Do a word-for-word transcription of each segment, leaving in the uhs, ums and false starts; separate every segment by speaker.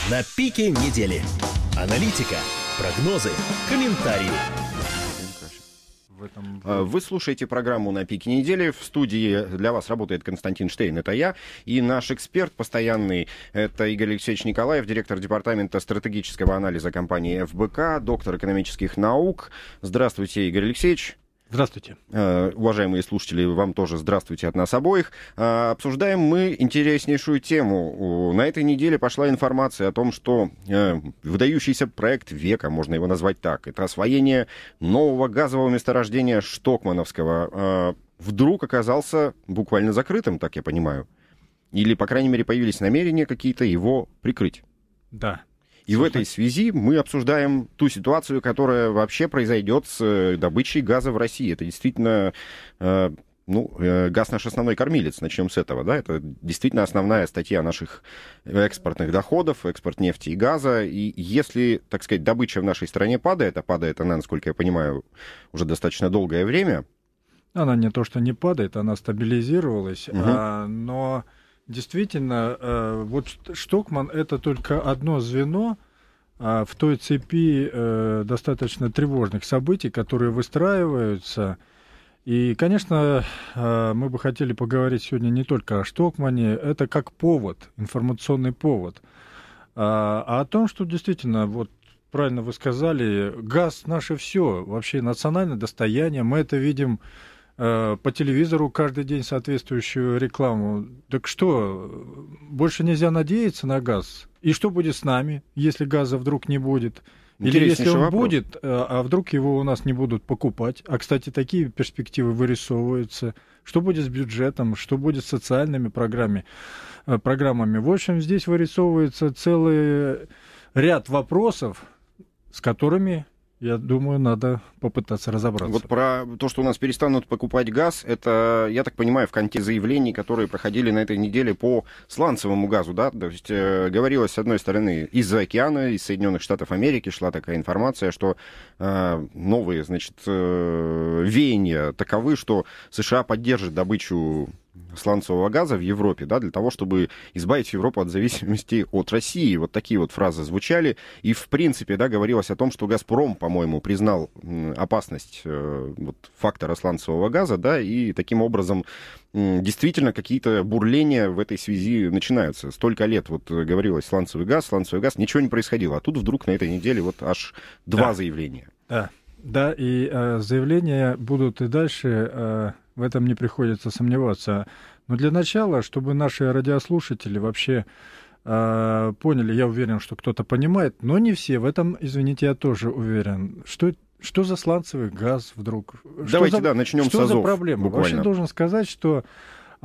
Speaker 1: на пике недели. Аналитика, прогнозы, комментарии.
Speaker 2: Вы слушаете программу «На пике недели». В студии для вас работает Константин Штейн, это я. И наш эксперт постоянный, это Игорь Алексеевич Николаев, директор департамента стратегического анализа компании эф бэ ка, доктор экономических наук. Здравствуйте, Игорь Алексеевич.
Speaker 3: Здравствуйте.
Speaker 2: Uh, уважаемые слушатели, вам тоже здравствуйте от нас обоих. Uh, обсуждаем мы интереснейшую тему. Uh, на этой неделе пошла информация о том, что uh, выдающийся проект века, можно его назвать так, это освоение нового газового месторождения Штокмановского, uh, вдруг оказался буквально закрытым, так я понимаю. Или, по крайней мере, появились намерения какие-то его прикрыть.
Speaker 3: Да.
Speaker 2: И в этой связи мы обсуждаем ту ситуацию, которая вообще произойдет с добычей газа в России. Это действительно, э, ну, э, газ наш основной кормилец, начнем с этого, да, это действительно основная статья наших экспортных доходов, экспорт нефти и газа. И если, так сказать, добыча в нашей стране падает, а падает она, насколько я понимаю, уже достаточно долгое время.
Speaker 3: Она не то, что не падает, она стабилизировалась, угу. а, но... Действительно, вот Штокман — это только одно звено в той цепи достаточно тревожных событий, которые выстраиваются. И, конечно, мы бы хотели поговорить сегодня не только о Штокмане, это как повод, информационный повод, а о том, что действительно, вот правильно вы сказали, газ — наше все, вообще национальное достояние, мы это видим по телевизору каждый день соответствующую рекламу. Так что, больше нельзя надеяться на газ? И что будет с нами, если газа вдруг не будет? Или если он вопрос. будет, а вдруг его у нас не будут покупать? А, кстати, такие перспективы вырисовываются. Что будет с бюджетом? Что будет с социальными программами? программами? В общем, здесь вырисовывается целый ряд вопросов, с которыми... Я думаю, надо попытаться разобраться.
Speaker 2: Вот про то, что у нас перестанут покупать газ, это, я так понимаю, в контексте заявлений, которые проходили на этой неделе по сланцевому газу, да? То есть э, говорилось, с одной стороны, из-за океана, из Соединенных Штатов Америки шла такая информация, что э, новые, значит, э, веяния таковы, что США поддержит добычу сланцевого газа в Европе, да, для того, чтобы избавить Европу от зависимости от России. Вот такие вот фразы звучали. И, в принципе, да, говорилось о том, что «Газпром», по-моему, признал опасность э, вот, фактора сланцевого газа, да, и таким образом э, действительно какие-то бурления в этой связи начинаются. Столько лет вот говорилось сланцевый газ, сланцевый газ, ничего не происходило. А тут вдруг на этой неделе вот аж два
Speaker 3: да.
Speaker 2: заявления.
Speaker 3: Да, да, и э, заявления будут и дальше... Э... В этом не приходится сомневаться. Но для начала, чтобы наши радиослушатели вообще э, поняли, я уверен, что кто-то понимает, но не все. В этом, извините, я тоже уверен. Что, что за сланцевый газ вдруг?
Speaker 2: Давайте,
Speaker 3: что
Speaker 2: да,
Speaker 3: за,
Speaker 2: начнем
Speaker 3: что
Speaker 2: с азов.
Speaker 3: Что за проблема?
Speaker 2: Буквально.
Speaker 3: Вообще должен сказать, что э,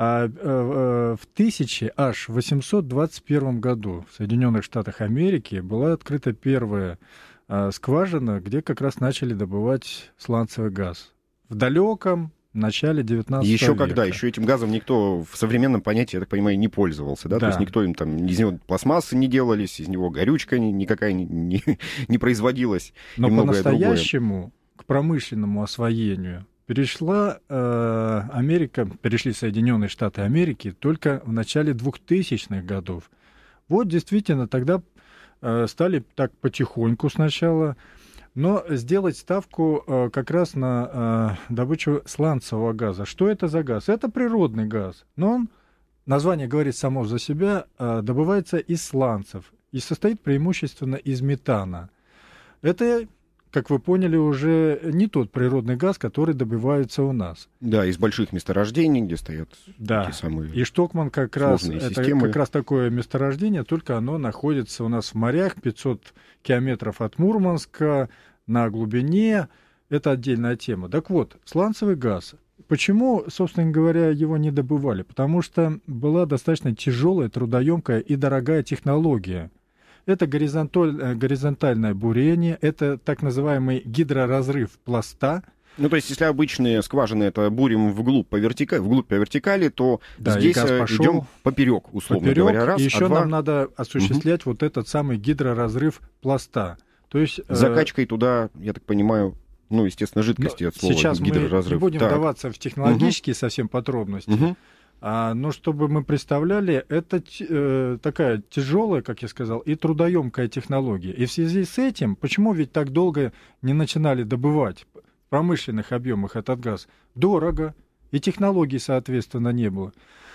Speaker 3: э, в тысяча восемьсот двадцать первом году в Соединенных Штатах Америки была открыта первая э, скважина, где как раз начали добывать сланцевый газ. В далеком в начале девятнадцатого
Speaker 2: еще
Speaker 3: века.
Speaker 2: Когда? Еще этим газом никто в современном понятии, я так понимаю, не пользовался, да?
Speaker 3: да.
Speaker 2: То есть никто им там, из него пластмассы не делались, из него горючка никакая не, не, не производилась.
Speaker 3: Но по-настоящему к промышленному освоению перешла э, Америка, перешли Соединенные Штаты Америки только в начале двухтысячных годов. Вот действительно тогда э, стали так потихоньку сначала... Но сделать ставку э, как раз на э, добычу сланцевого газа. Что это за газ? Это природный газ. Но он, название говорит само за себя, э, добывается из сланцев и состоит преимущественно из метана. Это, как вы поняли, уже не тот природный газ, который добывается у нас.
Speaker 2: Да, из больших месторождений, где стоят
Speaker 3: да.
Speaker 2: те самые
Speaker 3: И Штокман как раз,
Speaker 2: системы.
Speaker 3: это как раз такое месторождение, только оно находится у нас в морях, пятьсот километров от Мурманска, на глубине. Это отдельная тема. Так вот, сланцевый газ. Почему, собственно говоря, его не добывали? Потому что была достаточно тяжелая, трудоемкая и дорогая технология. Это горизонтальное бурение, это так называемый гидроразрыв пласта.
Speaker 2: Ну, то есть, если обычные скважины это бурим вглубь по вертикали, вглубь по вертикали, то
Speaker 3: да,
Speaker 2: здесь идем поперек, условно
Speaker 3: поперек,
Speaker 2: говоря, раз.
Speaker 3: И еще
Speaker 2: а два...
Speaker 3: нам надо осуществлять угу. вот этот самый гидроразрыв пласта. То есть,
Speaker 2: закачкой э... туда, я так понимаю, ну, естественно, жидкости от слова
Speaker 3: сейчас
Speaker 2: гидроразрыв.
Speaker 3: Сейчас мы не будем
Speaker 2: так.
Speaker 3: вдаваться в технологические угу. совсем подробности.
Speaker 2: Угу.
Speaker 3: А, но чтобы мы представляли, это э, такая тяжелая, как я сказал, и трудоемкая технология. И в связи с этим, почему ведь так долго не начинали добывать в промышленных объемах этот газ? Дорого, и технологий, соответственно, не было.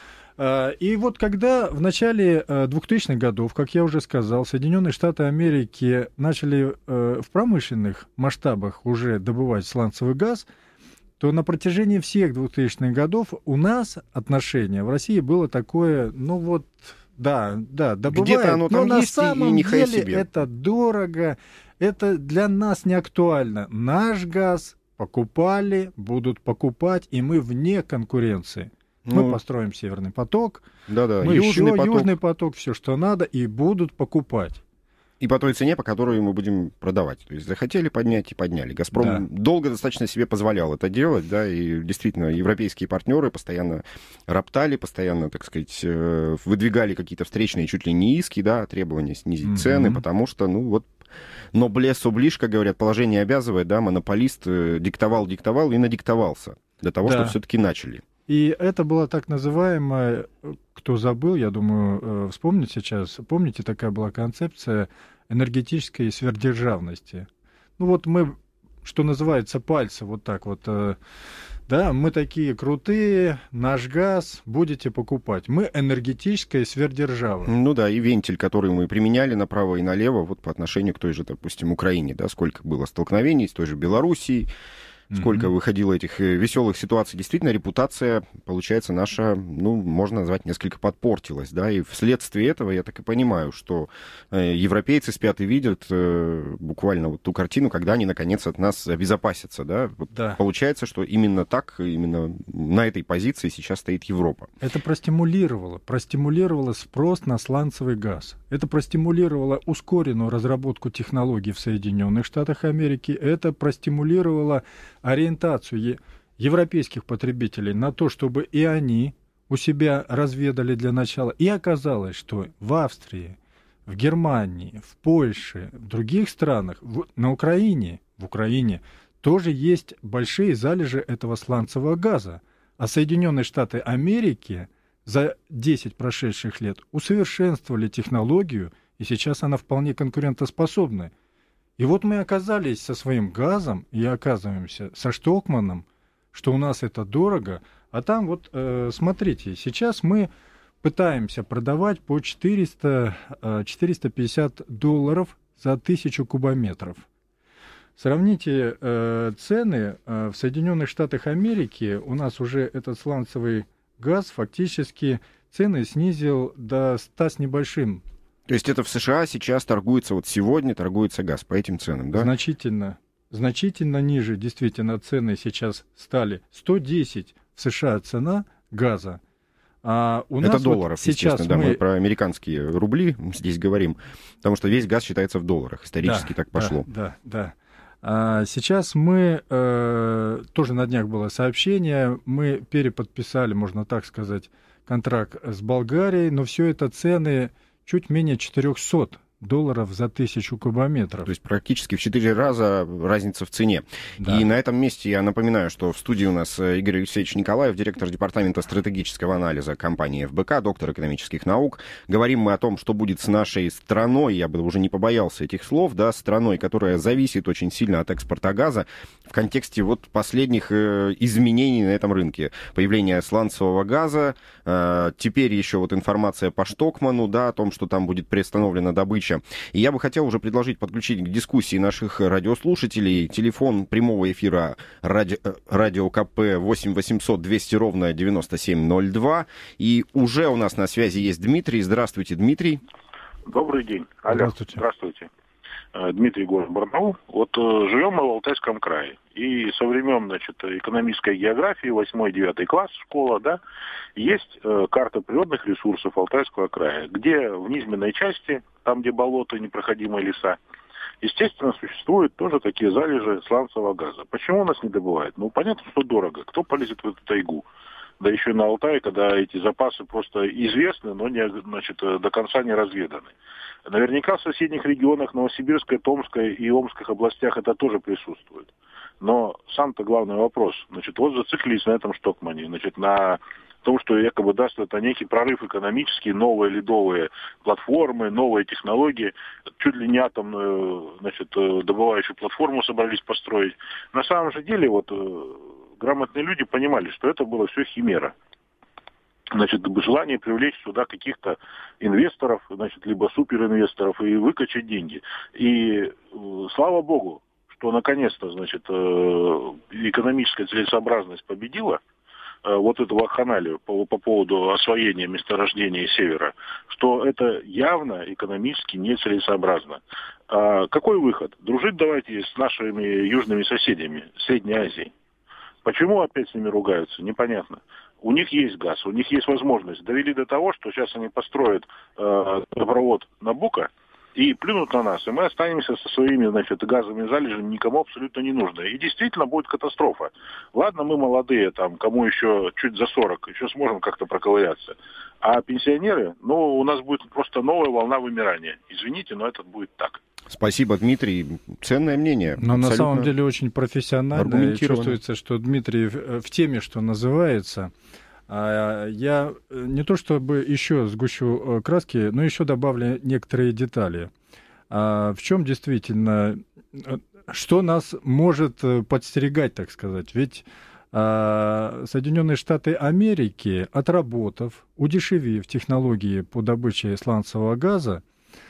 Speaker 3: А, и вот когда в начале двухтысячных годов, как я уже сказал, Соединенные Штаты Америки начали э, в промышленных масштабах уже добывать сланцевый газ, то на протяжении всех двухтысячных годов у нас отношение в России было такое, ну вот, да, да, добывают,
Speaker 2: где-то оно там
Speaker 3: но на
Speaker 2: есть,
Speaker 3: самом
Speaker 2: и нехай
Speaker 3: деле
Speaker 2: себе.
Speaker 3: Это дорого, это для нас не актуально. Наш газ покупали, будут покупать, и мы вне конкуренции.
Speaker 2: Ну,
Speaker 3: мы построим Северный поток,
Speaker 2: да-да,
Speaker 3: мы
Speaker 2: Южный
Speaker 3: еще
Speaker 2: поток.
Speaker 3: Южный поток, все, что надо, и будут покупать.
Speaker 2: И по той цене, по которой мы будем продавать. То есть захотели поднять и подняли. «Газпром»
Speaker 3: Да.
Speaker 2: долго достаточно себе позволял это делать, да, и действительно европейские партнеры постоянно роптали, постоянно, так сказать, выдвигали какие-то встречные чуть ли не иски, да, требования снизить mm-hmm. цены, потому что, ну вот, noblesse oblige, как говорят, положение обязывает, да, монополист диктовал, диктовал и надиктовался до того,
Speaker 3: да.
Speaker 2: что все-таки начали.
Speaker 3: И это была так называемая, кто забыл, я думаю, вспомнит сейчас, помните, такая была концепция энергетической сверхдержавности. Ну вот мы, что называется, пальцы вот так вот, да, мы такие крутые, наш газ будете покупать. Мы энергетическая сверхдержава.
Speaker 2: Ну да, и вентиль, который мы применяли направо и налево вот по отношению к той же, допустим, Украине, да, сколько было столкновений с той же Белоруссией, сколько mm-hmm. выходило этих веселых ситуаций. Действительно, репутация, получается, наша, ну, можно назвать, несколько подпортилась, да, и вследствие этого я так и понимаю, что э, европейцы спят и видят э, буквально вот ту картину, когда они, наконец, от нас обезопасятся, да.
Speaker 3: Да.
Speaker 2: Получается, что именно так, именно на этой позиции сейчас стоит Европа.
Speaker 3: Это простимулировало, простимулировало спрос на сланцевый газ. Это простимулировало ускоренную разработку технологий в Соединенных Штатах Америки. Это простимулировало ориентацию европейских потребителей на то, чтобы и они у себя разведали для начала. И оказалось, что в Австрии, в Германии, в Польше, в других странах, в, на Украине, в Украине тоже есть большие залежи этого сланцевого газа. А Соединенные Штаты Америки за десять прошедших лет усовершенствовали технологию, и сейчас она вполне конкурентоспособна. И вот мы оказались со своим газом и оказываемся со Штокманом, что у нас это дорого, а там вот, э, смотрите, сейчас мы пытаемся продавать по четыреста - четыреста пятьдесят долларов за тысячу кубометров. Сравните э, цены э, в Соединенных Штатах Америки, у нас уже этот сланцевый газ фактически цены снизил до ста с небольшим.
Speaker 2: То есть это в США сейчас торгуется, вот сегодня торгуется газ по этим ценам, да?
Speaker 3: Значительно, значительно ниже, действительно, цены сейчас стали. сто десять в США цена газа. А у
Speaker 2: это
Speaker 3: нас
Speaker 2: долларов,
Speaker 3: вот сейчас
Speaker 2: естественно,
Speaker 3: мы...
Speaker 2: да, мы про американские рубли здесь говорим, потому что весь газ считается в долларах, исторически
Speaker 3: да,
Speaker 2: так пошло.
Speaker 3: Да, да, да. А сейчас мы, э, тоже на днях было сообщение, мы переподписали, можно так сказать, контракт с Болгарией, но все это цены чуть менее четыреста долларов за тысячу кубометров.
Speaker 2: То есть практически в четыре раза разница в цене.
Speaker 3: Да.
Speaker 2: И на этом месте я напоминаю, что в студии у нас Игорь Алексеевич Николаев, директор департамента стратегического анализа компании эф бэ ка, доктор экономических наук. Говорим мы о том, что будет с нашей страной, я бы уже не побоялся этих слов, да, страной, которая зависит очень сильно от экспорта газа в контексте вот последних э, изменений на этом рынке. Появление сланцевого газа, э, теперь еще вот информация по Штокману, да, о том, что там будет приостановлена добыча. И я бы хотел уже предложить подключить к дискуссии наших радиослушателей. Телефон прямого эфира ради... радио ка пэ восемь восемьсот двести ровно девяносто семь ноль два. И уже у нас на связи есть Дмитрий. Здравствуйте, Дмитрий.
Speaker 4: Добрый день. Алло.
Speaker 3: Здравствуйте.
Speaker 4: Здравствуйте. Дмитрий, город Барнаул. Вот живем мы в Алтайском крае. И со времен, значит, экономической географии, восьмой-девятый класс, школа, да, есть э, карта природных ресурсов Алтайского края, где в низменной части, там, где болото, непроходимые леса, естественно, существуют тоже такие залежи сланцевого газа. Почему у нас не добывают? Ну, понятно, что дорого. Кто полезет в эту тайгу? Да еще и на Алтае, когда эти запасы просто известны, но не, значит, до конца не разведаны. Наверняка в соседних регионах Новосибирской, Томской и Омских областях это тоже присутствует. Но сам-то главный вопрос, значит, вот зациклились на этом Штокмане, значит, на том, что якобы даст это некий прорыв экономический, новые ледовые платформы, новые технологии, чуть ли не атомную, значит, добывающую платформу собрались построить. На самом же деле, вот, грамотные люди понимали, что это было все химера. Значит, желание привлечь сюда каких-то инвесторов, значит, либо суперинвесторов и выкачать деньги. И слава богу, что наконец-то, значит, экономическая целесообразность победила вот эту вакханалию по, по поводу освоения месторождения севера, что это явно экономически нецелесообразно. А какой выход? Дружить давайте с нашими южными соседями, Средней Азией. Почему опять с ними ругаются? Непонятно. У них есть газ, у них есть возможность. Довели до того, что сейчас они построят э, провод Набуко и плюнут на нас, и мы останемся со своими, значит, газовыми залежами, никому абсолютно не нужно. И действительно будет катастрофа. Ладно, мы молодые, там, кому еще чуть за сорок, еще сможем как-то проковыряться. А пенсионеры, ну, у нас будет просто новая волна вымирания. Извините, но это будет так.
Speaker 2: Спасибо, Дмитрий. Ценное мнение.
Speaker 3: Но на самом деле очень профессионально. Чувствуется, что Дмитрий в, в теме, что называется. Я не то чтобы еще сгущу краски, но еще добавлю некоторые детали. В чем действительно, что нас может подстерегать, так сказать? Ведь Соединенные Штаты Америки, отработав, удешевив технологии по добыче сланцевого газа,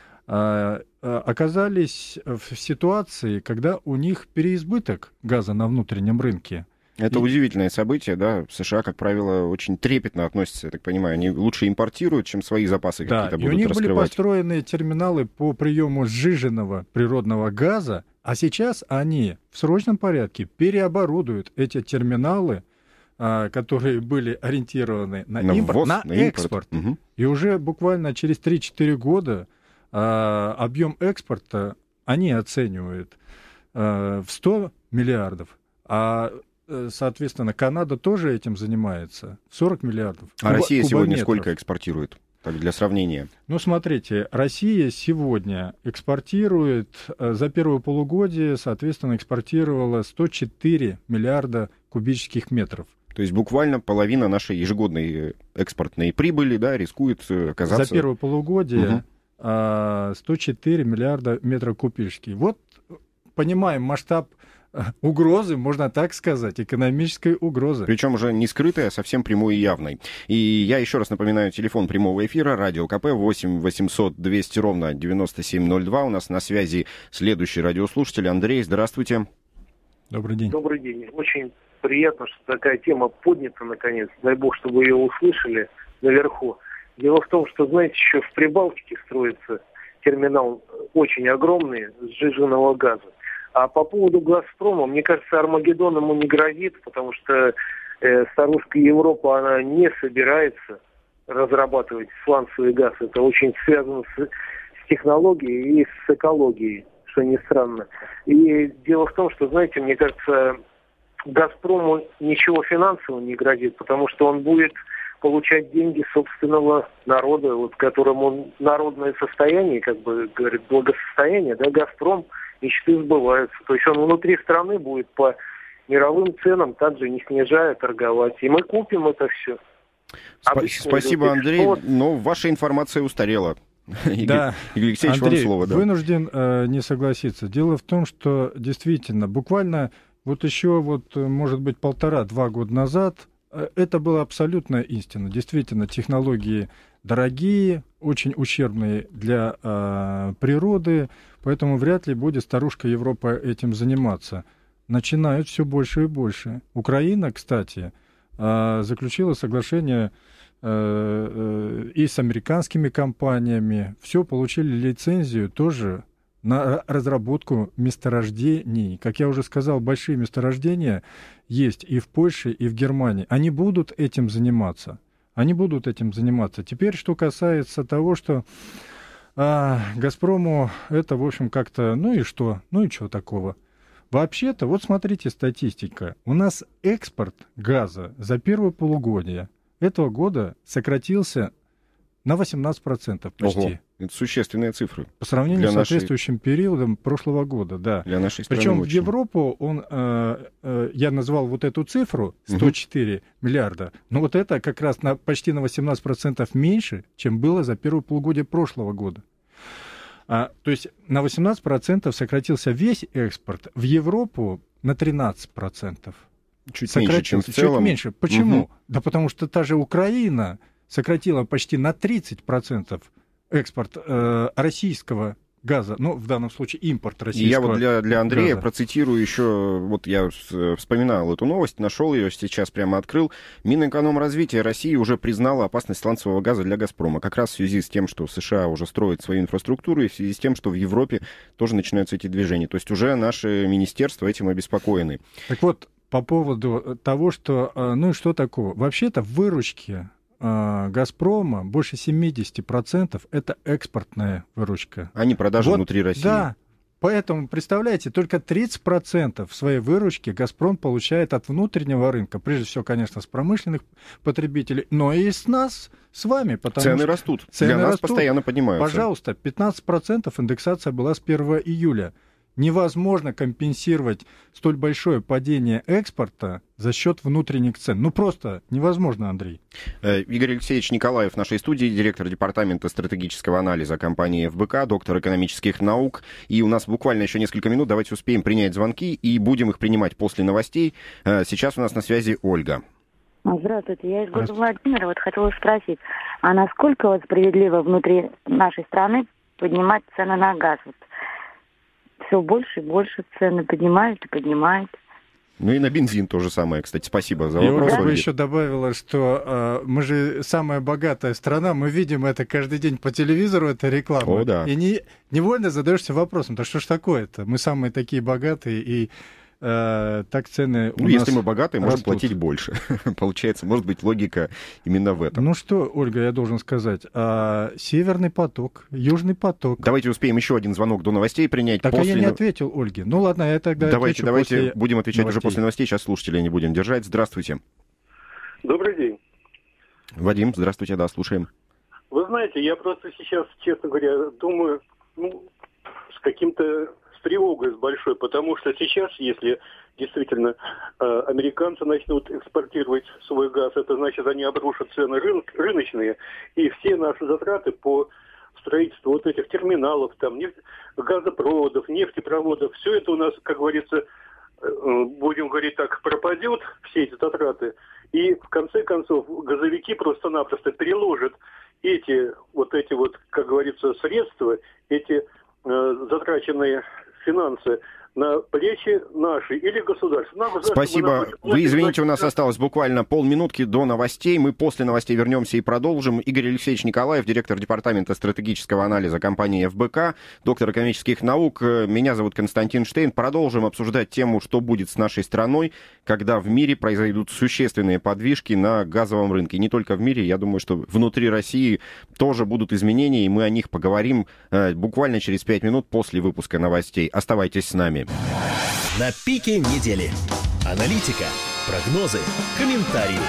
Speaker 3: оказались в ситуации, когда у них переизбыток газа на внутреннем рынке.
Speaker 2: Это
Speaker 3: И...
Speaker 2: удивительное событие, да. В США, как правило, очень трепетно относятся, я так понимаю. Они лучше импортируют, чем свои запасы
Speaker 3: да,
Speaker 2: какие-то
Speaker 3: будут
Speaker 2: будут раскрывать.
Speaker 3: И у них были построены терминалы по приему сжиженного природного газа, а сейчас они в срочном порядке переоборудуют эти терминалы, которые были ориентированы на, на импорт,
Speaker 2: ввоз,
Speaker 3: на,
Speaker 2: на
Speaker 3: экспорт.
Speaker 2: Импорт. Угу.
Speaker 3: И уже буквально через три-четыре года а, объем экспорта они оценивают а, в сто миллиардов, а, соответственно, Канада тоже этим занимается, сорок миллиардов.
Speaker 2: А Россия сегодня
Speaker 3: кубометров.
Speaker 2: сколько экспортирует? Так, для сравнения.
Speaker 3: Ну, смотрите, Россия сегодня экспортирует, за первое полугодие, соответственно, экспортировала сто четыре миллиарда кубических метров.
Speaker 2: То есть буквально половина нашей ежегодной экспортной прибыли, да, рискует оказаться...
Speaker 3: За первое полугодие угу. сто четыре миллиарда метров кубических. Вот понимаем масштаб угрозы, можно так сказать, экономической угрозы.
Speaker 2: Причем уже не скрытой, а совсем прямой и явной. И я еще раз напоминаю, телефон прямого эфира, радио КП, восемь восемьсот двести ровно девяносто семь ноль два. У нас на связи следующий радиослушатель. Андрей, здравствуйте.
Speaker 3: Добрый день.
Speaker 5: Добрый день. Очень приятно, что такая тема поднята наконец. Дай бог, чтобы ее услышали наверху. Дело в том, что, знаете, еще в Прибалтике строится терминал очень огромный сжиженного газа. А по поводу «Газпрома», мне кажется, Армагеддон ему не грозит, потому что э, старушка Европа, она не собирается разрабатывать сланцевый газ. Это очень связано с, с технологией и с экологией, что не странно. И дело в том, что, знаете, мне кажется, «Газпрому» ничего финансового не грозит, потому что он будет получать деньги собственного народа, вот которому народное состояние, как бы говорит, благосостояние, да, «Газпром», мечты сбываются. То есть он внутри страны будет по мировым ценам также не снижая торговать. И мы купим это все.
Speaker 2: Сп- спасибо, Андрей. Экспорт. Но ваша информация устарела.
Speaker 3: Да,
Speaker 2: Игорь Алексеевич,
Speaker 3: Андрей,
Speaker 2: вам слово. Да.
Speaker 3: Вынужден э, не согласиться. Дело в том, что действительно, буквально вот еще, вот, может быть, полтора-два года назад э, это была абсолютная истина. Действительно, технологии дорогие, очень ущербные для э, природы, поэтому вряд ли будет старушка Европа этим заниматься. Начинают все больше и больше. Украина, кстати, э, заключила соглашение э, э, и с американскими компаниями. Все, получили лицензию тоже на разработку месторождений. Как я уже сказал, большие месторождения есть и в Польше, и в Германии. Они будут этим заниматься. Они будут этим заниматься. Теперь, что касается того, что а, «Газпрому» это, в общем, как-то, ну и что? Ну и чего такого? Вообще-то, вот смотрите статистика. У нас экспорт газа за первое полугодие этого года сократился на восемнадцать процентов почти.
Speaker 2: Ого, это существенные цифры.
Speaker 3: По сравнению
Speaker 2: для
Speaker 3: с
Speaker 2: нашей...
Speaker 3: соответствующим периодом прошлого года, да.
Speaker 2: Для нашей страны
Speaker 3: Причем
Speaker 2: очень.
Speaker 3: в Европу он, э, э, я назвал вот эту цифру, сто четыре угу. миллиарда, но вот это как раз на, почти на восемнадцать процентов меньше, чем было за первое полугодие прошлого года. А, то есть на восемнадцать процентов сократился весь экспорт, в Европу на тринадцать процентов.
Speaker 2: Чуть меньше, чем в целом.
Speaker 3: Чуть меньше. Почему?
Speaker 2: Угу.
Speaker 3: Да потому что та же Украина сократила почти на тридцать процентов экспорт э, российского газа, ну, в данном случае импорт российского газа.
Speaker 2: Я вот для, для Андрея газа. процитирую еще, вот я вспоминал эту новость, нашел ее, сейчас прямо открыл. Минэкономразвития России уже признала опасность сланцевого газа для «Газпрома», как раз в связи с тем, что США уже строят свою инфраструктуру, и в связи с тем, что в Европе тоже начинаются эти движения. То есть уже наши министерства этим обеспокоены.
Speaker 3: Так вот, по поводу того, что, ну и что такого? Вообще-то в выручке «Газпрома» больше семьдесят процентов это экспортная выручка.
Speaker 2: А не продажи вот, внутри России.
Speaker 3: Да, поэтому, представляете, только тридцать процентов своей выручки «Газпром» получает от внутреннего рынка. Прежде всего, конечно, с промышленных потребителей, но и с нас, с вами. Потому
Speaker 2: цены
Speaker 3: что
Speaker 2: растут.
Speaker 3: Цены
Speaker 2: Для нас
Speaker 3: растут.
Speaker 2: Постоянно поднимаются.
Speaker 3: Пожалуйста, пятнадцать процентов индексация была с первого июля. Невозможно компенсировать столь большое падение экспорта за счет внутренних цен. Ну, просто невозможно, Андрей.
Speaker 2: Игорь Алексеевич Николаев в нашей студии, директор департамента стратегического анализа компании эф бэ ка, доктор экономических наук. И у нас буквально еще несколько минут. Давайте успеем принять звонки и будем их принимать после новостей. Сейчас у нас на связи Ольга.
Speaker 6: Здравствуйте, я из города Владимира. Вот хотела спросить, а насколько вот справедливо внутри нашей страны поднимать цены на газ? Вот все больше и больше цены поднимают и поднимают.
Speaker 2: Ну и на бензин то же самое, кстати. Спасибо за
Speaker 3: Я
Speaker 2: вопрос.
Speaker 3: Я бы еще добавила, что э, мы же самая богатая страна, мы видим это каждый день по телевизору, это реклама.
Speaker 2: О, да.
Speaker 3: И не, невольно задаешься вопросом, да что ж такое-то? Мы самые такие богатые, и э, так цены у
Speaker 2: ну,
Speaker 3: нас
Speaker 2: если мы богатые,
Speaker 3: растут.
Speaker 2: Можем платить больше. Получается, может быть, логика именно в этом.
Speaker 3: Ну что, Ольга, я должен сказать, а, Северный поток, Южный поток.
Speaker 2: Давайте успеем еще один звонок до новостей принять.
Speaker 3: Так
Speaker 2: после...
Speaker 3: а я не ответил, Ольге. Ну ладно, я тогда
Speaker 2: Давайте,
Speaker 3: отвечу
Speaker 2: давайте
Speaker 3: после
Speaker 2: будем отвечать
Speaker 3: новостей.
Speaker 2: уже после новостей. Сейчас слушателей не будем держать. Здравствуйте.
Speaker 7: Добрый день.
Speaker 2: Вадим, здравствуйте, да, слушаем.
Speaker 7: Вы знаете, я просто сейчас, честно говоря, думаю, ну, с каким-то... с тревогой с большой, потому что сейчас, если действительно э, американцы начнут экспортировать свой газ, это значит, они обрушат цены рын- рыночные, и все наши затраты по строительству вот этих терминалов, там, нефть, газопроводов, нефтепроводов, все это у нас, как говорится, э, будем говорить так, пропадет, все эти затраты, и в конце концов газовики просто-напросто переложат эти вот эти вот, как говорится, средства, эти э, затраченные финансы на плечи наши или государства.
Speaker 2: Спасибо. Вы извините, у нас осталось буквально полминутки до новостей. Мы после новостей вернемся и продолжим. Игорь Алексеевич Николаев, директор департамента стратегического анализа компании эф бэ ка, доктор экономических наук. Меня зовут Константин Штейн. Продолжим обсуждать тему, что будет с нашей страной, когда в мире произойдут существенные подвижки на газовом рынке. Не только в мире, я думаю, что внутри России тоже будут изменения, и мы о них поговорим буквально через пять минут после выпуска новостей. Оставайтесь с нами.
Speaker 1: На пике недели. Аналитика, прогнозы, комментарии.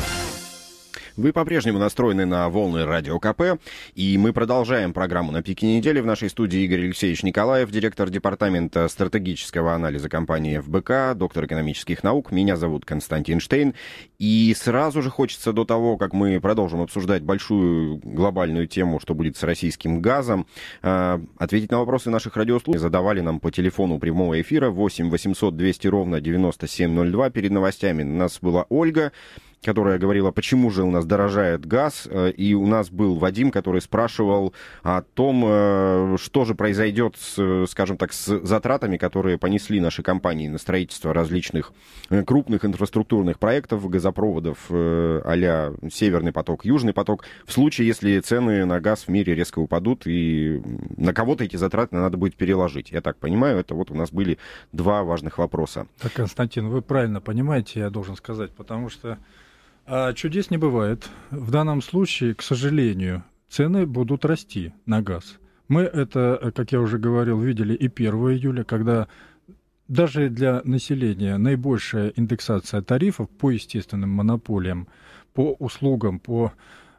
Speaker 2: Вы по-прежнему настроены на волны Радио ка пэ, и мы продолжаем программу «На пике недели». В нашей студии Игорь Алексеевич Николаев, директор департамента стратегического анализа компании эф бэ ка, доктор экономических наук. Меня зовут Константин Штейн. И сразу же хочется до того, как мы продолжим обсуждать большую глобальную тему, что будет с российским газом, ответить на вопросы наших радиослушателей. Задавали нам по телефону прямого эфира восемь восемьсот двести ровно девяносто семь ноль два. Перед новостями у нас была Ольга, которая говорила, почему же у нас дорожает газ, и у нас был Вадим, который спрашивал о том, что же произойдет, с, скажем так, с затратами, которые понесли наши компании на строительство различных крупных инфраструктурных проектов, газопроводов а-ля Северный поток, Южный поток, в случае, если цены на газ в мире резко упадут, и на кого-то эти затраты надо будет переложить. Я так понимаю, это вот у нас были два важных вопроса.
Speaker 3: Так, Константин, вы правильно понимаете, я должен сказать, потому что А чудес не бывает. В данном случае, к сожалению, цены будут расти на газ. Мы это, как я уже говорил, видели и первого июля, когда даже для населения наибольшая индексация тарифов по естественным монополиям, по услугам, по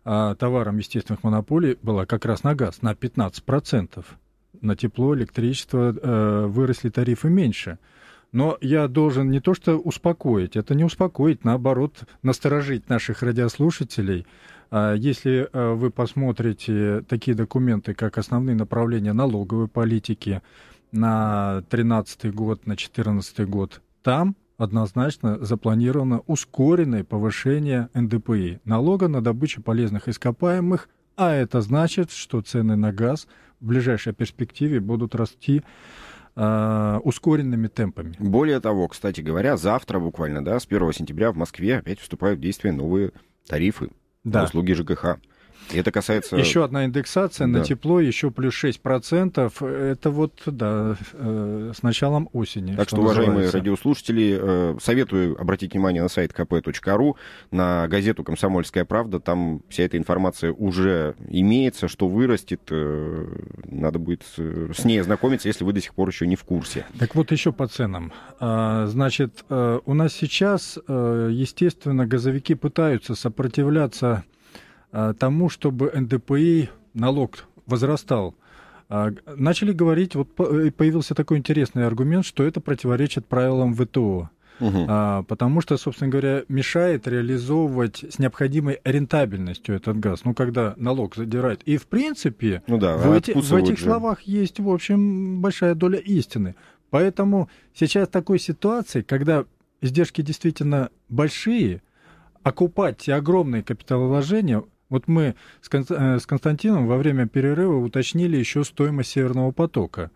Speaker 3: товаром естественных монополий была как раз на газ, на пятнадцать процентов. На тепло, электричество э, выросли тарифы меньше. Но я должен не то что успокоить, это не успокоить, наоборот, насторожить наших радиослушателей. Если вы посмотрите такие документы, как основные направления налоговой политики на тринадцатый год, на четырнадцатый год, там однозначно запланировано ускоренное повышение эн дэ пэ и, налога на добычу полезных ископаемых, а это значит, что цены на газ в ближайшей перспективе будут расти э, ускоренными темпами.
Speaker 2: Более того, кстати говоря, завтра буквально, да, с первого сентября в Москве опять вступают в действие новые тарифы
Speaker 3: да.
Speaker 2: на услуги жэ ка ха. И это касается...
Speaker 3: Еще одна индексация да. на тепло, еще плюс шесть процентов. Это вот, да, э, с началом осени.
Speaker 2: Так что, что уважаемые радиослушатели, э, советую обратить внимание на сайт ка пэ точка ру, на газету «Комсомольская правда». Там вся эта информация уже имеется, что вырастет. Э, надо будет с ней ознакомиться, если вы до сих пор еще не в курсе.
Speaker 3: Так вот, еще по ценам. А, значит, э, у нас сейчас, э, естественно, газовики пытаются сопротивляться тому, чтобы эн дэ пэ и, налог, возрастал. Начали говорить, вот появился такой интересный аргумент, что это противоречит правилам вэ тэ о. Угу. А, потому что, собственно говоря, мешает реализовывать с необходимой рентабельностью этот газ. Ну, когда налог задирает. И, в принципе,
Speaker 2: ну да,
Speaker 3: в, эти, в этих же. словах есть, в общем, большая доля истины. Поэтому сейчас в такой ситуации, когда издержки действительно большие, окупать те огромные капиталовложения... Вот мы с Константином во время перерыва уточнили еще стоимость Северного потока.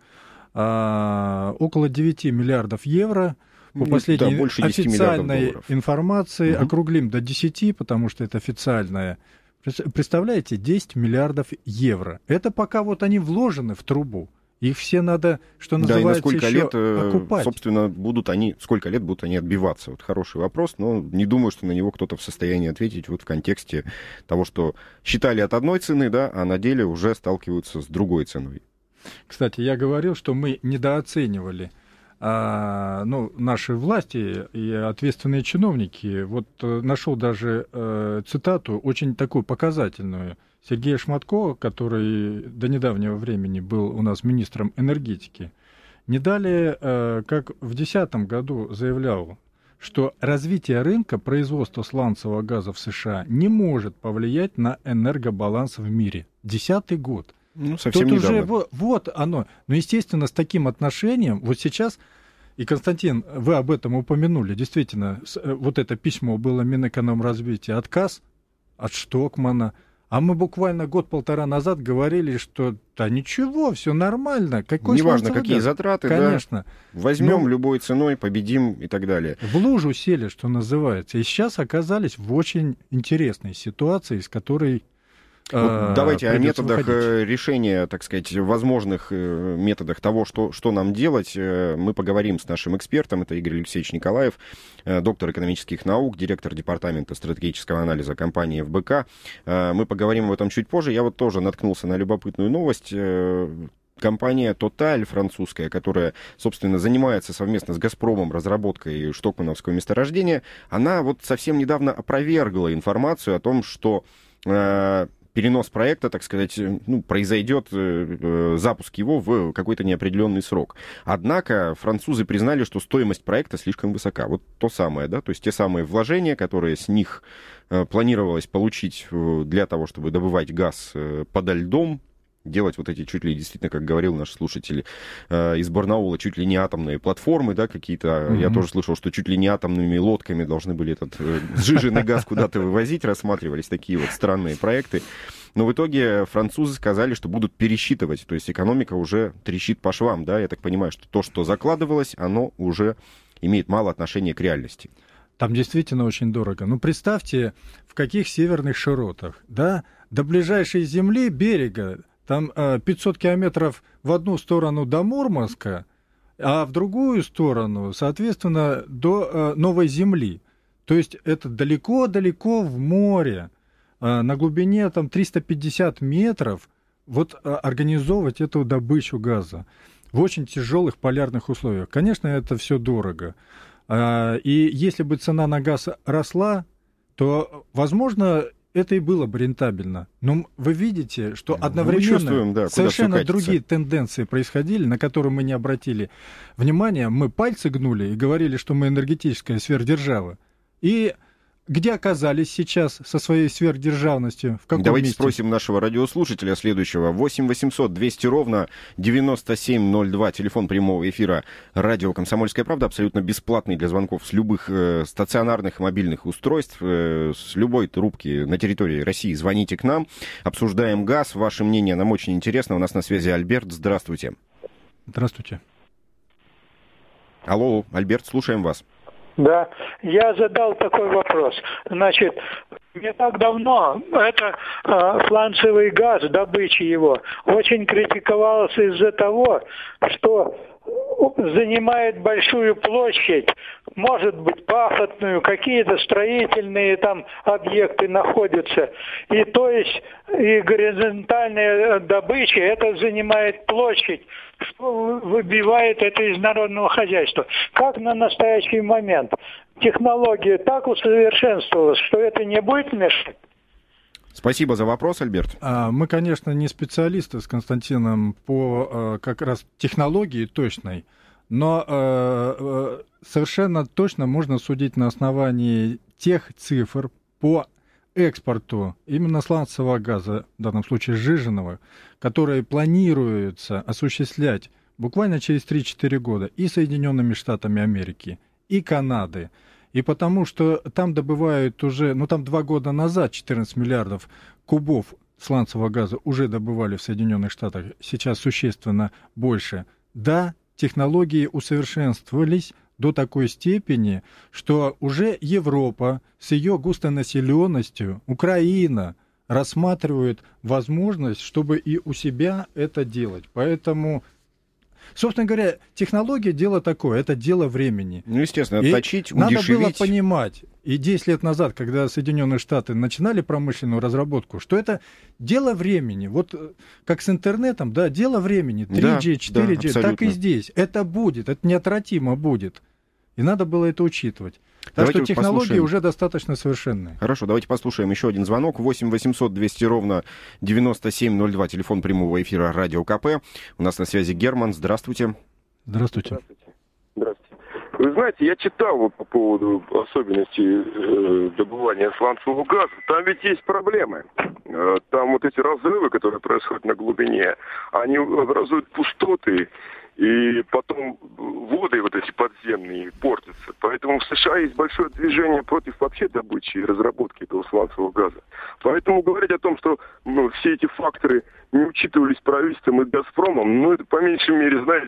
Speaker 3: А, около девять миллиардов евро. По последней да, официальной информации, угу. округлим до десяти, потому что это официальная. Представляете, десять миллиардов евро. Это пока вот они вложены в трубу. Их все надо, что называется,
Speaker 2: да, и на сколько
Speaker 3: еще
Speaker 2: лет,
Speaker 3: окупать.
Speaker 2: Собственно, будут они, сколько лет будут они отбиваться? Вот хороший вопрос, но не думаю, что на него кто-то в состоянии ответить вот в контексте того, что считали от одной цены, да, а на деле уже сталкиваются с другой ценой.
Speaker 3: Кстати, я говорил, что мы недооценивали а, ну, наши власти и ответственные чиновники. Вот нашел даже э, цитату, очень такую показательную. Сергея Шматко, который до недавнего времени был у нас министром энергетики, не далее, как в две тысячи десятом году заявлял, что развитие рынка производства сланцевого газа в США не может повлиять на энергобаланс в мире. Десятый год.
Speaker 2: Ну, совсем
Speaker 3: Тут
Speaker 2: недавно.
Speaker 3: уже вот, вот оно. Но, естественно, с таким отношением, вот сейчас, и, Константин, вы об этом упомянули, действительно, вот это письмо было Минэкономразвития, отказ от Штокмана. А мы буквально год-полтора назад говорили, что да ничего, все нормально. Какой
Speaker 2: неважно, какие газ? затраты,
Speaker 3: конечно.
Speaker 2: Да, возьмем ну, любой ценой, победим и так далее.
Speaker 3: В лужу сели, что называется. И сейчас оказались в очень интересной ситуации, с которой
Speaker 2: Вот э, давайте о методах
Speaker 3: выходить.
Speaker 2: решения, так сказать, возможных методах того, что, что нам делать, мы поговорим с нашим экспертом. Это Игорь Алексеевич Николаев, доктор экономических наук, директор департамента стратегического анализа компании эф бэ ка. Мы поговорим об этом чуть позже. Я вот тоже наткнулся на любопытную новость. Компания Total, французская, которая, собственно, занимается совместно с «Газпромом» разработкой штокмановского месторождения, она вот совсем недавно опровергла информацию о том, что перенос проекта, так сказать, ну, произойдет, э, запуск его в какой-то неопределенный срок. Однако французы признали, что стоимость проекта слишком высока. Вот то самое, да, то есть те самые вложения, которые с них э, планировалось получить э, для того, чтобы добывать газ э, подо льдом, делать вот эти чуть ли, действительно, как говорил наш слушатель э, из Барнаула, чуть ли не атомные платформы, да, какие-то. Mm-hmm. Я тоже слышал, что чуть ли не атомными лодками должны были этот э, сжиженный газ куда-то вывозить, рассматривались такие вот странные проекты. Но в итоге французы сказали, что будут пересчитывать, то есть экономика уже трещит по швам, да, я так понимаю, что то, что закладывалось, оно уже имеет мало отношения к реальности.
Speaker 3: Там действительно очень дорого. Ну, представьте, в каких северных широтах, да, до ближайшей земли берега, там э, пятьсот километров в одну сторону до Мурманска, а в другую сторону, соответственно, до э, Новой Земли. То есть это далеко-далеко в море, э, на глубине там триста пятьдесят метров, вот э, организовывать эту добычу газа в очень тяжелых полярных условиях. Конечно, это все дорого. Э, и если бы цена на газ росла, то, возможно, это и было бы рентабельно. Но вы видите, что
Speaker 2: мы
Speaker 3: одновременно
Speaker 2: да,
Speaker 3: совершенно другие тенденции происходили, на которые мы не обратили внимания. Мы пальцы гнули и говорили, что мы энергетическая сверхдержава. И где оказались сейчас со своей сверхдержавностью? В каком
Speaker 2: Давайте
Speaker 3: месте?
Speaker 2: Спросим нашего радиослушателя следующего. восемь восемьсот двести ровно девяносто семь ноль два. Телефон прямого эфира радио «Комсомольская правда». Абсолютно бесплатный для звонков с любых э, стационарных мобильных устройств. Э, с любой трубки на территории России звоните к нам. Обсуждаем газ. Ваше мнение нам очень интересно. У нас на связи Альберт. Здравствуйте.
Speaker 3: Здравствуйте.
Speaker 2: Алло, Альберт, слушаем вас.
Speaker 8: Да, я задал такой вопрос. Значит, не так давно это э, сланцевый газ, добыча его, очень критиковался из-за того, что занимает большую площадь, может быть, пахотную, какие-то строительные там объекты находятся. И то есть и горизонтальная добыча, это занимает площадь, что выбивает это из народного хозяйства. Как на настоящий момент технология так усовершенствовалась, что это не будет мешать?
Speaker 2: Спасибо за вопрос, Альберт.
Speaker 3: Мы, конечно, не специалисты с Константином по как раз технологии точной, но совершенно точно можно судить на основании тех цифр по экспорту именно сланцевого газа, в данном случае сжиженного, которые планируется осуществлять буквально через три-четыре года и Соединенными Штатами Америки, и Канады. И потому что там добывают уже, ну там два года назад четырнадцать миллиардов кубов сланцевого газа уже добывали в Соединенных Штатах, сейчас существенно больше. Да, технологии усовершенствовались до такой степени, что уже Европа с ее густонаселенностью, Украина, рассматривают возможность, чтобы и у себя это делать. Поэтому... Собственно говоря, технология — дело такое, это дело времени.
Speaker 2: Ну, естественно, отточить,
Speaker 3: и удешевить. Надо было понимать, и десять лет назад, когда Соединенные Штаты начинали промышленную разработку, что это дело времени. Вот как с интернетом, да, дело времени. три джи, четыре джи, да, так и здесь. Это будет, это неотвратимо будет. И надо было это учитывать. Так давайте что технологии послушаем. Уже достаточно совершенные.
Speaker 2: Хорошо, давайте послушаем еще один звонок. восемь восемьсот двести ровно девяносто семь ноль два. Телефон прямого эфира Радио КП. У нас на связи Герман. Здравствуйте.
Speaker 3: Здравствуйте.
Speaker 9: Здравствуйте. Здравствуйте. Вы знаете, я читал вот по поводу особенностей э, добывания сланцевого газа. Там ведь есть проблемы. Э, там вот эти разрывы, которые происходят на глубине, они образуют пустоты. И потом воды вот эти подземные портятся. Поэтому в США есть большое движение против вообще добычи и разработки этого сланцевого газа. Поэтому говорить о том, что ну, все эти факторы не учитывались правительством и «Газпромом», ну, это по меньшей мере, знаете,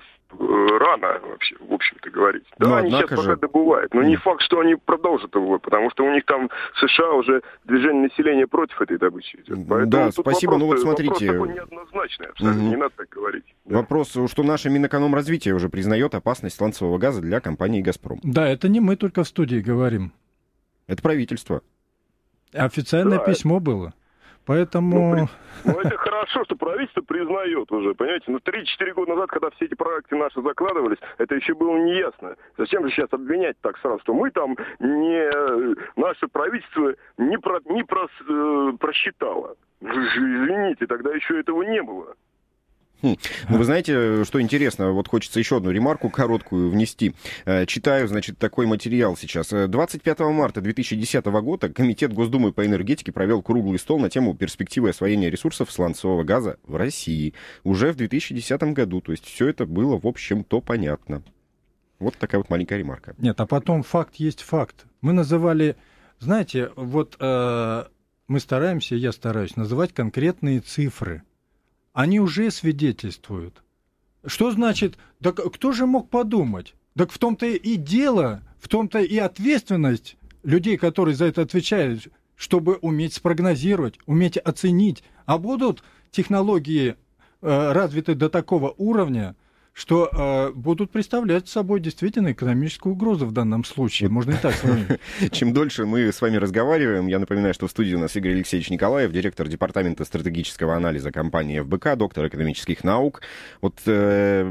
Speaker 9: рано вообще, в общем-то, говорить. Да, но они сейчас же... пока добывают, но не факт, что они продолжат его, потому что у них там в США уже движение населения против этой добычи идет. Поэтому
Speaker 2: да, спасибо,
Speaker 9: вопрос,
Speaker 2: ну вот смотрите...
Speaker 9: Вопрос такой неоднозначный абсолютно, угу. Не надо так говорить. Да.
Speaker 2: Вопрос, что наше Минэкономразвитие уже признает опасность сланцевого газа для компании «Газпром».
Speaker 3: Да, это не мы только в студии говорим.
Speaker 2: Это правительство.
Speaker 3: Официальное да, письмо
Speaker 9: это...
Speaker 3: было. Поэтому...
Speaker 9: Ну, ну, это хорошо, что правительство признает уже, понимаете? Но три-четыре года назад, когда все эти проекты наши закладывались, это еще было неясно. Зачем же сейчас обвинять так сразу, что мы там не... Наше правительство не, про... не про... просчитало. Извините, тогда еще этого не было.
Speaker 2: Хм. Вы знаете, что интересно, вот хочется еще одну ремарку короткую внести. Читаю, значит, такой материал сейчас. двадцать пятого марта две тысячи десятого года Комитет Госдумы по энергетике провел круглый стол на тему перспективы освоения ресурсов сланцевого газа в России. Уже в две тысячи десятом году, то есть все это было, в общем-то, понятно. Вот такая вот маленькая ремарка.
Speaker 3: Нет, а потом факт есть факт. Мы называли, знаете, вот э, мы стараемся, я стараюсь называть конкретные цифры. Они уже свидетельствуют. Что значит, да кто же мог подумать? Так в том-то и дело, в том-то и ответственность людей, которые за это отвечают, чтобы уметь спрогнозировать, уметь оценить. А будут технологии э, развиты до такого уровня, что э, будут представлять собой действительно экономическую угрозу в данном случае. Можно и так сравнить.
Speaker 2: Чем дольше мы с вами разговариваем, я напоминаю, что в студии у нас Игорь Алексеевич Николаев, директор департамента стратегического анализа компании эф бэ ка, доктор экономических наук. Вот э,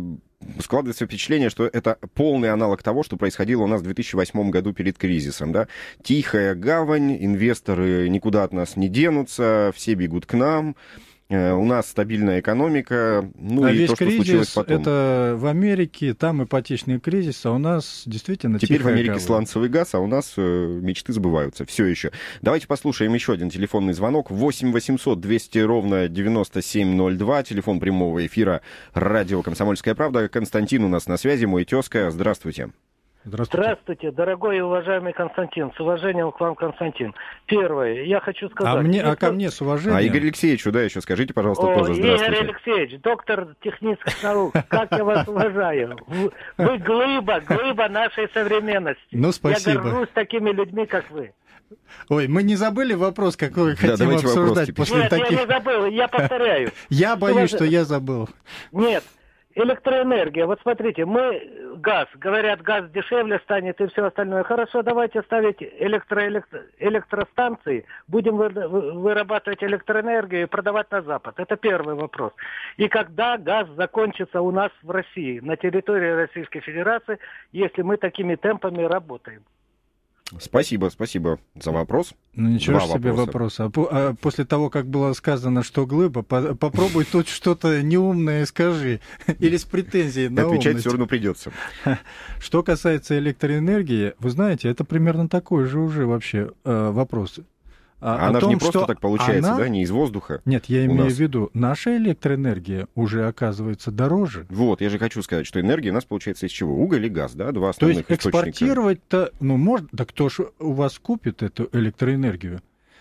Speaker 2: складывается впечатление, что это полный аналог того, что происходило у нас в две тысячи восьмом году перед кризисом. Да? Тихая гавань, инвесторы никуда от нас не денутся, все бегут к нам. У нас стабильная экономика, ну
Speaker 3: а
Speaker 2: и
Speaker 3: весь
Speaker 2: то, что
Speaker 3: кризис,
Speaker 2: случилось потом.
Speaker 3: Это в Америке, там ипотечный кризис, а у нас действительно
Speaker 2: Теперь в Америке
Speaker 3: гавань.
Speaker 2: сланцевый газ, а у нас э, мечты сбываются. Все еще. Давайте послушаем еще один телефонный звонок. восемь восемьсот двести ровно девяносто семь ноль два. Телефон прямого эфира радио «Комсомольская правда». Константин у нас на связи, мой тезка. Здравствуйте.
Speaker 3: Здравствуйте.
Speaker 10: Здравствуйте, дорогой и уважаемый Константин. С уважением к вам, Константин. Первое, я хочу сказать...
Speaker 3: А, мне,
Speaker 10: если...
Speaker 3: а ко мне с уважением...
Speaker 2: А Игорь Алексеевичу, да, еще скажите, пожалуйста,
Speaker 10: О,
Speaker 2: тоже здравствуйте.
Speaker 10: Игорь Алексеевич, доктор технических наук, как я вас уважаю. Вы глыба, глыба нашей современности.
Speaker 3: Ну, спасибо.
Speaker 10: Я горжусь такими людьми, как вы.
Speaker 3: Ой, мы не забыли вопрос, какой
Speaker 2: Да,
Speaker 3: хотим обсуждать после
Speaker 10: Нет,
Speaker 3: таких...
Speaker 10: я не забыл, я повторяю.
Speaker 3: Я боюсь, что я забыл.
Speaker 10: Нет. Электроэнергия. Вот смотрите, мы газ, говорят, газ дешевле станет и все остальное. Хорошо, давайте ставить электро, электро, электростанции, будем вы, вырабатывать электроэнергию и продавать на Запад. Это первый вопрос. И когда газ закончится у нас в России, на территории Российской Федерации, если мы такими темпами работаем?
Speaker 2: Спасибо, спасибо за вопрос.
Speaker 3: Ну ничего
Speaker 2: Два
Speaker 3: себе
Speaker 2: вопроса.
Speaker 3: вопрос. А, а после того, как было сказано, что глыба, по, попробуй тут что-то неумное скажи. Или с претензией на умность.
Speaker 2: Отвечать все равно придется.
Speaker 3: Что касается электроэнергии, вы знаете, это примерно такой же уже вообще э, вопрос.
Speaker 2: А она же не просто так получается, она... да, не из воздуха.
Speaker 3: Нет, я имею в виду, наша электроэнергия уже оказывается дороже.
Speaker 2: Вот, я же хочу сказать, что энергия у нас получается из чего? Уголь и газ, да, два
Speaker 3: То
Speaker 2: основных
Speaker 3: есть
Speaker 2: источника.
Speaker 3: Экспортировать-то, ну, можно, да кто ж у вас купит эту электроэнергию?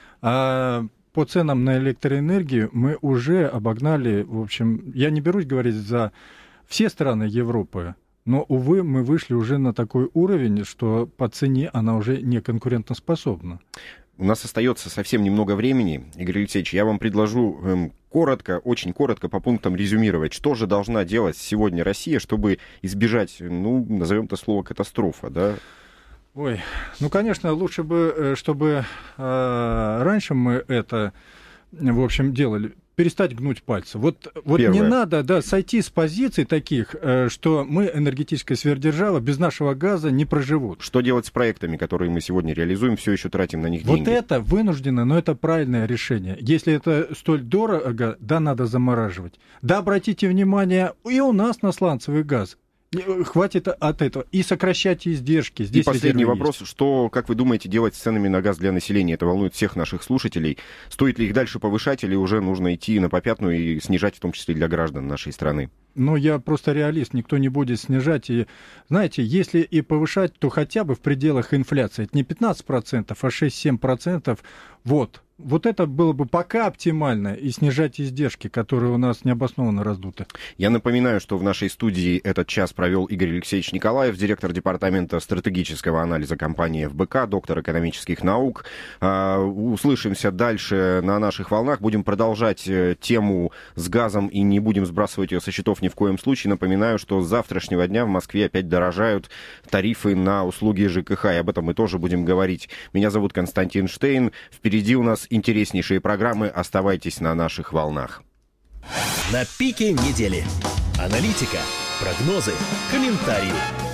Speaker 3: А по ценам на электроэнергию мы уже обогнали, в общем, я не берусь говорить за все страны Европы, но, увы, мы вышли уже на такой уровень, что по цене она уже не конкурентоспособна.
Speaker 2: У нас остается совсем немного времени. Игорь Алексеевич, я вам предложу эм, коротко, очень коротко по пунктам резюмировать, что же должна делать сегодня Россия, чтобы избежать, ну, назовем это слово катастрофа, да?
Speaker 3: Ой, ну, конечно, лучше бы, чтобы э, раньше мы это, в общем, делали. Перестать гнуть пальцы. Вот, вот не надо, да, сойти с позиций таких, э, что мы энергетическая сверхдержава, без нашего газа не проживут.
Speaker 2: Что делать с проектами, которые мы сегодня реализуем, все еще тратим на них
Speaker 3: вот
Speaker 2: деньги?
Speaker 3: Вот это вынуждено, но это правильное решение. Если это столь дорого, да, надо замораживать. Да, обратите внимание, и у нас на сланцевый газ. Хватит от этого. И сокращать издержки. Здесь
Speaker 2: и последний вопрос.
Speaker 3: Есть.
Speaker 2: Что, как вы думаете, делать с ценами на газ для населения? Это волнует всех наших слушателей. Стоит ли их дальше повышать, или уже нужно идти на попятную и снижать, в том числе для граждан нашей страны?
Speaker 3: Ну, я просто реалист, никто не будет снижать. И, знаете, если и повышать, то хотя бы в пределах инфляции. Это не пятнадцать процентов, а шесть-семь процентов. Вот. Вот это было бы пока оптимально, и снижать издержки, которые у нас необоснованно раздуты.
Speaker 2: Я напоминаю, что в нашей студии этот час провел Игорь Алексеевич Николаев, директор департамента стратегического анализа компании эф бэ ка, доктор экономических наук. Услышимся дальше на наших волнах. Будем продолжать тему с газом и не будем сбрасывать ее со счетов ни в коем случае. Напоминаю, что с завтрашнего дня в Москве опять дорожают тарифы на услуги жэ ка ха, и об этом мы тоже будем говорить. Меня зовут Константин Штейн. Впереди у нас интереснейшие программы. Оставайтесь на наших волнах.
Speaker 1: На пике недели. Аналитика, прогнозы, комментарии.